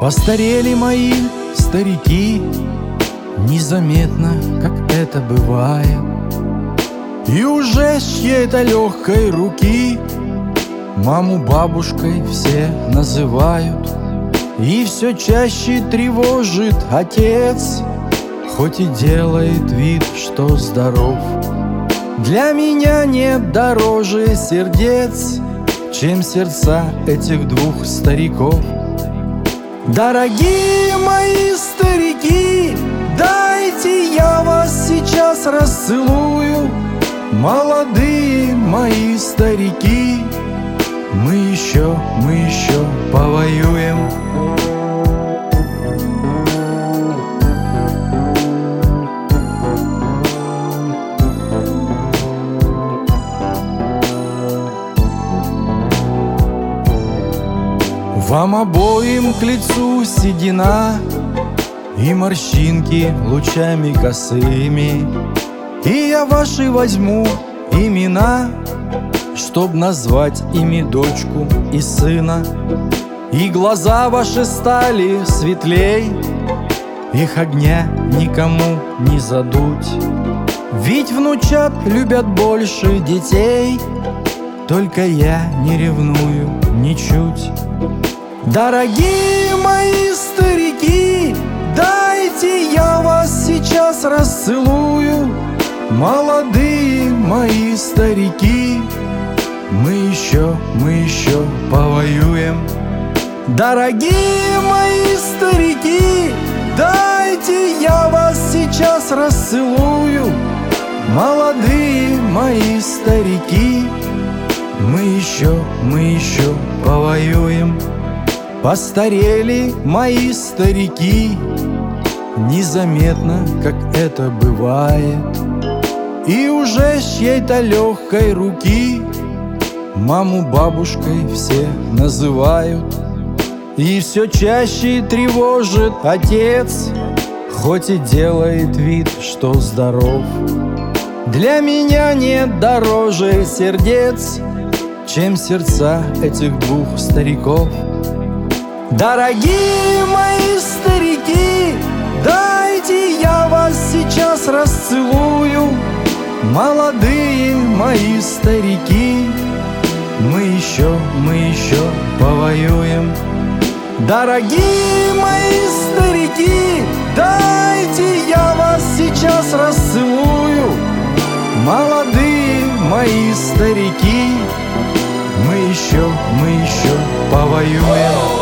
Постарели мои старики, незаметно, как это бывает, и уже с чьей-то легкой руки маму бабушкой все называют. И все чаще тревожит отец, хоть и делает вид, что здоров. Для меня нет дороже сердец, чем сердца этих двух стариков. Дорогие мои старики, дайте я вас сейчас расцелую. Молодые мои старики, мы еще повоюем. Вам обоим к лицу седина и морщинки лучами косыми, и я ваши возьму имена, чтоб назвать ими дочку и сына. И глаза ваши стали светлей, их огня никому не задуть. Ведь внучат любят больше детей, только я не ревную ничуть. Дорогие мои старики, дайте я вас сейчас расцелую. Молодые мои старики, мы еще повоюем. Дорогие мои старики, дайте я вас сейчас расцелую. Молодые мои старики, мы еще повоюем. Постарели мои старики, незаметно, как это бывает, и уже с чьей-то легкой руки маму бабушкой все называют. И все чаще тревожит отец, хоть и делает вид, что здоров. Для меня нет дороже сердец, чем сердца этих двух стариков. Дорогие мои старики, дайте я вас сейчас расцелую. Молодые мои старики, мы еще повоюем. Дорогие мои старики, дайте я вас сейчас расцелую. Молодые мои старики, мы еще повоюем.